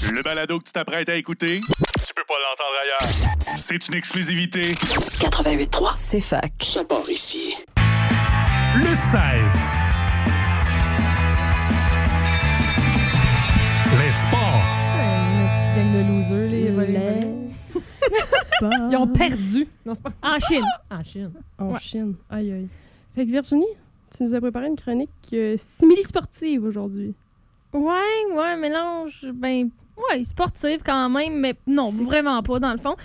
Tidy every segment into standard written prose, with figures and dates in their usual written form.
Le balado que tu t'apprêtes à écouter, tu peux pas l'entendre ailleurs. C'est une exclusivité. 88.3, c'est fac. Ça part ici. Le 16. Les sports. Une gang de losers, les volets. Ils ont perdu. Non, c'est pas... En Chine. En Chine. En Ouais. Chine. Aïe, aïe. Fait que Virginie, tu nous as préparé une chronique simili-sportive aujourd'hui. Ouais, mélange, sportive quand même, mais non, vraiment pas, dans le fond.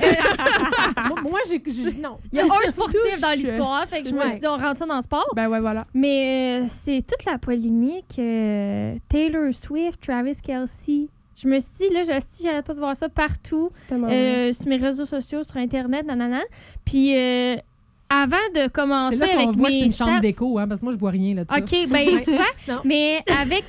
Moi, non. Il y a un sportif Touche. dans l'histoire, fait que je me suis dit, on rentre ça dans le sport. Ben ouais, voilà. Mais c'est toute la polémique. Taylor Swift, Travis Kelce. Je me suis dit, là, j'arrête pas de voir ça partout, C'est tellement vrai. sur mes réseaux sociaux, sur Internet, nanana. Puis avant de commencer C'est là avec qu'on voit que mes c'est une chambre stats- d'écho, hein, parce que moi, je vois rien là-dessus. OK, ben tu vois, Non. mais avec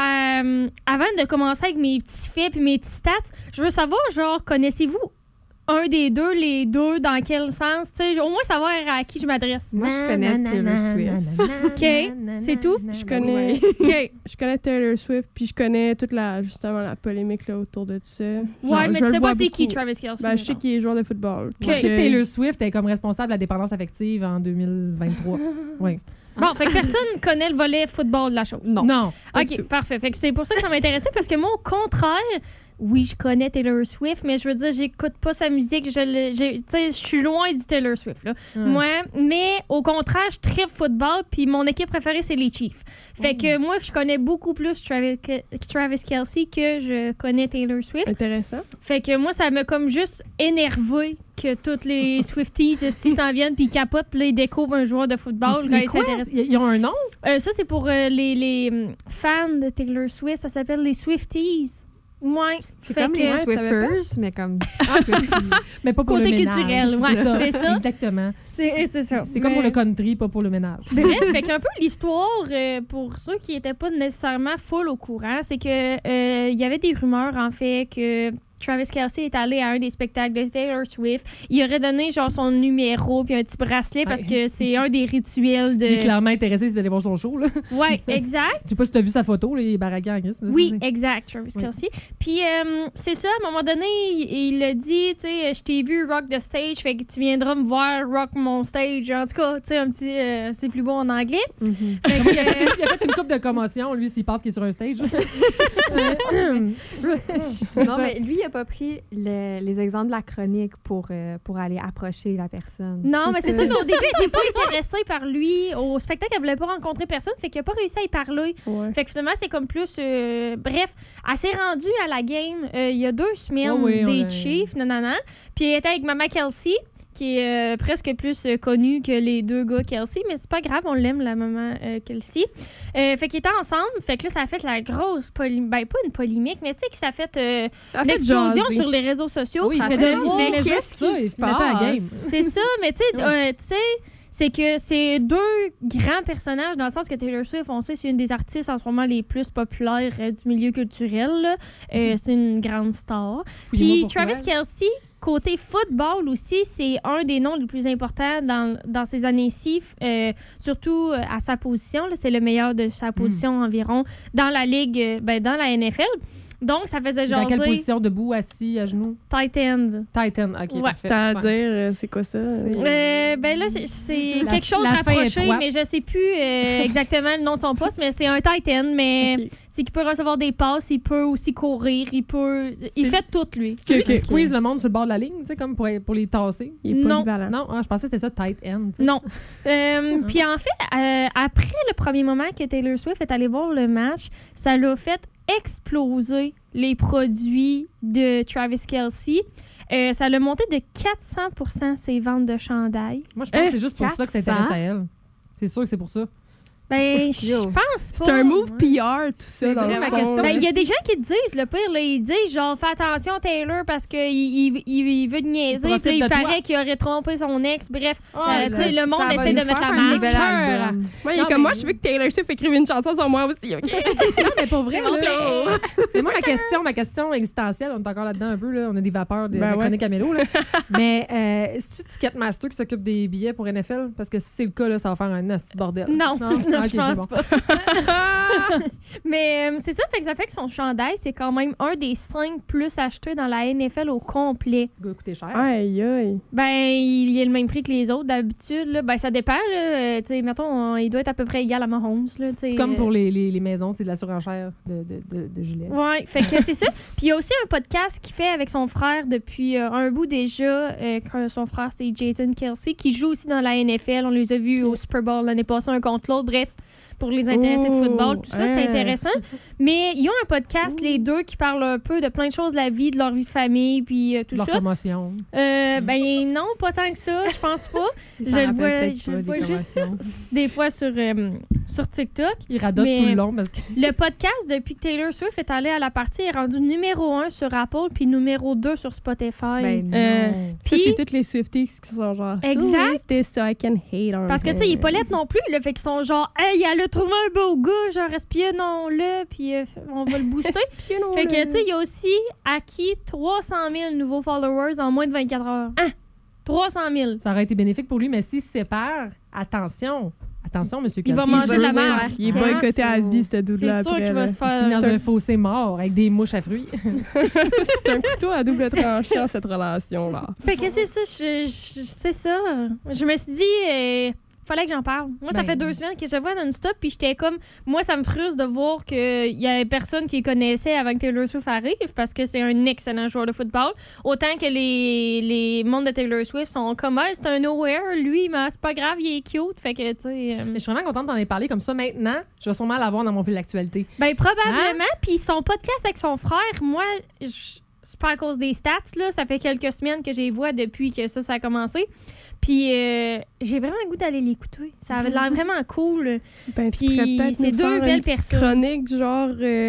avant de commencer avec mes petits faits puis mes petits stats, je veux savoir, genre, connaissez-vous un des deux, les deux, dans quel sens? Tu sais, au moins savoir à qui je m'adresse. Moi, je connais Taylor Swift. OK, c'est tout? Je connais, OK. je connais Taylor Swift, puis je connais toute justement la polémique là, autour de ça. Ouais, Genre, mais je tu le sais vois pas c'est qui beaucoup. Travis Kelce? Ben, je sais qu'il est joueur de football. Ok. Je sais que Taylor Swift est comme responsable de la dépendance affective en 2023. Oui. Bon, fait que personne connaît le volet football de la chose. Non. Pas du OK, tout. parfait. Fait que c'est pour ça que ça m'intéressait, parce que moi, au contraire, oui, je connais Taylor Swift, mais je veux dire, j'écoute pas sa musique. Tu sais, je suis loin du Taylor Swift, là. Moi, mais au contraire, je tripe football, puis mon équipe préférée, c'est les Chiefs. Fait que moi, je connais beaucoup plus Travis Kelce que je connais Taylor Swift. Intéressant. Fait que moi, ça m'a comme juste énervé que toutes les Swifties s'ils s'en viennent, puis ils capotent, puis là, ils découvrent un joueur de football. quand Mais ils quoi? s'intéressent. Ils ont un nom? Ça, c'est pour les fans de Taylor Swift. Ça s'appelle les Swifties. Ouais. C'est Fait comme que- les Ouais, tu savais Swiffers, mais comme... Mais pas pour Côté le ménage. culturel, ouais, c'est ça. Exactement. C'est ça. C'est comme pour le country, pas pour le ménage. Bref, fait qu'un peu l'histoire, pour ceux qui n'étaient pas nécessairement full au courant, c'est que il y avait des rumeurs, en fait, que Travis Kelce est allé à un des spectacles de Taylor Swift. Il aurait donné, genre, son numéro puis un petit bracelet parce que c'est un des rituels de... Il est clairement intéressé s'il allait voir son show, là. Ouais, exact. Je sais pas si t'as vu sa photo, là, il est baraqué en Christ. là, Oui, c'est- exact, Travis Oui. Kelce. Puis, c'est ça, à un moment donné, il a dit, tu sais, je t'ai vu rock the stage, fait que tu viendras me voir rock mon stage. En tout cas, tu sais, un petit, c'est plus beau en anglais. Fait que, Il a fait une coupe de commotion, lui, s'il pense qu'il est sur un stage. Non, mais lui, il a pas pris les exemples de la chronique pour aller approcher la personne. non, mais c'est ça, mais au début, il n'était pas intéressé par lui. Au spectacle, elle voulait pas rencontrer personne, fait qu'il n'a pas réussi à y parler. Ouais. Fait que finalement, c'est comme plus... bref, elle s'est rendue à la game il y a 2 semaines Oui, des on a- Chiefs, nanana. Puis elle était avec Mama Kelce, qui est presque plus connue que les deux gars Kelce, mais c'est pas grave, on l'aime, la maman Kelce. Fait qu'ils étaient ensemble, fait que là, ça a fait la grosse polémique. Ben, pas une polémique, mais tu sais que ça a fait Ça fait l'explosion jaser. sur les réseaux sociaux. Oui, il Ça fait fait de drôle. il fait juste Qu'est-ce ça, qui il se finit pas à la game. C'est ça, mais tu sais, c'est que c'est 2 grands personnages dans le sens que Taylor Swift, on sait, c'est une des artistes en ce moment les plus populaires du milieu culturel. là. C'est une grande star. Fouillez-moi Puis pourquoi. Travis Kelce, côté football aussi, c'est un des noms les plus importants dans ces années-ci, surtout à sa position. là. C'est le meilleur de sa position environ dans la ligue, dans la NFL. Donc, ça faisait Dans quelle jaser position? Debout, assis, à genoux? tight end. Titan, OK, Ouais. parfait. C'est-à-dire, Ouais. c'est quoi ça? Là, c'est La- quelque chose la fin rapproché, étroite. mais je sais plus exactement le nom de son poste, mais c'est un tight end, mais Ok. c'est qu'il peut recevoir des passes, il peut aussi courir, il C'est- fait tout, lui. C'est lui Ok, qui ok. squeeze le monde sur le bord de la ligne, tu sais, comme pour les tasser. Il est Non. polyvalent. Non, je pensais que c'était ça, tight end. tu sais. Non. Puis en fait, après le premier moment que Taylor Swift est allée voir le match, ça l'a fait exploser les produits de Travis Kelce. Ça l'a monté de 400% ses ventes de chandail. Moi, je pense que c'est juste pour ça que ça 400? intéresse à elle. C'est sûr que c'est pour ça. Ben, je Yo. pense pas. C'est un move PR, tout ça, C'est dans le vraiment fond. question. là. Ben, il y a des gens qui te disent, le pire, là, ils disent, genre, fais attention, Taylor, parce qu'il il veut te niaiser. Il profite Puis là, il de toi. paraît qu'il aurait trompé son ex. Bref, tu sais, là, le monde ça va essaie nous de mettre faire la un marque. nouvel album. Moi, il est Non, comme mais- moi, je veux que Taylor Swift écrive une chanson sur moi aussi, OK? Non, mais pour vrai, C'est mon là, mais moi, ma question existentielle, on est encore là-dedans un peu, là, on a des vapeurs de Ben la ouais. chronique à mélo, là. Mais c'est-tu Ticketmaster qui s'occupe des billets pour NFL? Parce que si c'est le cas, là, ça va faire un nasty bordel. Non, non, Ok, je c'est pense bon. pas. Mais c'est ça, ça fait que son chandail, c'est quand même un des 5 plus achetés dans la NFL au complet. Il doit coûter cher. Aïe, aïe. Ben, il est le même prix que les autres d'habitude. Là. Ben, ça dépend. Là. Mettons, il doit être à peu près égal à Mahomes. Là, c'est comme pour les maisons, c'est de la surenchère de gilets. Ouais, fait que c'est ça. Puis il y a aussi un podcast qu'il fait avec son frère depuis un bout déjà. Son frère, c'est Jason Kelsey, qui joue aussi dans la NFL. On les a vus au Super Bowl l'année passée, un contre l'autre. Bref, pour les intéressés de football, tout ça, c'est intéressant. Mais ils ont un podcast, les deux, qui parlent un peu de plein de choses de la vie, de leur vie de famille, puis tout leur ça. Leur promotion. Ben non, pas tant que ça, je pense pas. Je le vois juste des fois sur TikTok. Il radote tout le long parce que... Le podcast, depuis que Taylor Swift est allée à la partie, est rendu numéro 1 sur Apple puis numéro 2 sur Spotify. Puis c'est toutes les Swifties qui sont genre... Exact. C'était ça, I can hate on parce que, tu sais, il est pas lettre non plus, là, fait qu'ils sont genre, hey, elle a trouvé un beau gars, genre, espionnons-le, puis on va le booster. Fait que, tu sais, il a aussi acquis 300 000 nouveaux followers en moins de 24 heures. 300 000. Ça aurait été bénéfique pour lui, mais s'il se sépare, attention, monsieur il va manger de la merde. Il est boycotté à vie, ce doute-là. C'est sûr qu'il va se faire... finir dans un fossé mort avec des mouches à fruits. C'est un couteau à double tranchant, cette relation-là. Fait que c'est ça, c'est ça. Je me suis dit... fallait que j'en parle. Moi, ça fait 2 semaines que je vois non-stop, puis j'étais comme... Moi, ça me frustre de voir qu'il y avait personne qui connaissait avant que Taylor Swift arrive, parce que c'est un excellent joueur de football. Autant que les mondes de Taylor Swift sont comme, c'est un nowhere, lui, mais c'est pas grave, il est cute. Fait que, tu sais... Mais je suis vraiment contente d'en ai parlé comme ça. Maintenant, je vais sûrement l'avoir dans mon fil d'actualité. Ben, probablement. Puis son podcast avec son frère, moi... C'est pas à cause des stats, là. Ça fait quelques semaines que je les vois depuis que ça a commencé. Puis j'ai vraiment le goût d'aller l'écouter. Ça avait l'air vraiment cool. Ben, tu pourrais peut-être c'est nous deux faire belles une personnes. Chronique genre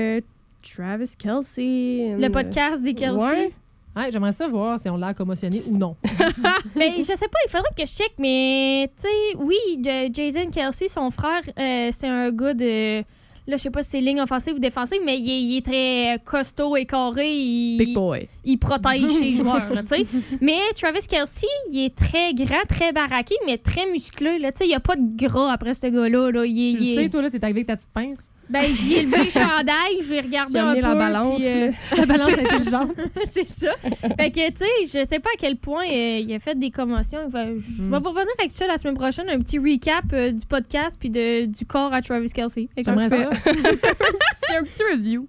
Travis Kelsey. Le podcast des Kelsey. Ouais, j'aimerais ça voir si on l'a commotionné ou non. Mais je sais pas, il faudrait que je check. Mais tu sais, oui, Jason Kelsey, son frère, c'est un gars de... Là, je sais pas si c'est ligne offensive ou défensive, mais il est très costaud et carré. Big boy. Il protège ses joueurs, tu sais. Mais Travis Kelsey, il est très grand, très baraqué, mais très musclé, là. Tu sais, il n'y a pas de gras après ce gars-là. Là. Tu le sais, toi, là, t'es arrivé avec ta petite pince. Ben, j'y ai levé le chandail, j'ai regardé un peu. la balance. Puis, la balance intelligente. C'est ça. Fait que, tu sais, je sais pas à quel point il a fait des commotions. Je vais vous revenir avec ça la semaine prochaine, un petit recap du podcast puis du corps à Travis Kelsey. J'aimerais ça. C'est un petit review.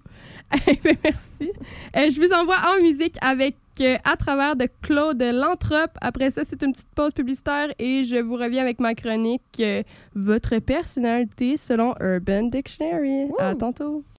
Merci. Je vous envoie en musique avec À travers de Claude Lantrop. Après ça, c'est une petite pause publicitaire et je vous reviens avec ma chronique Votre personnalité selon Urban Dictionary. À tantôt.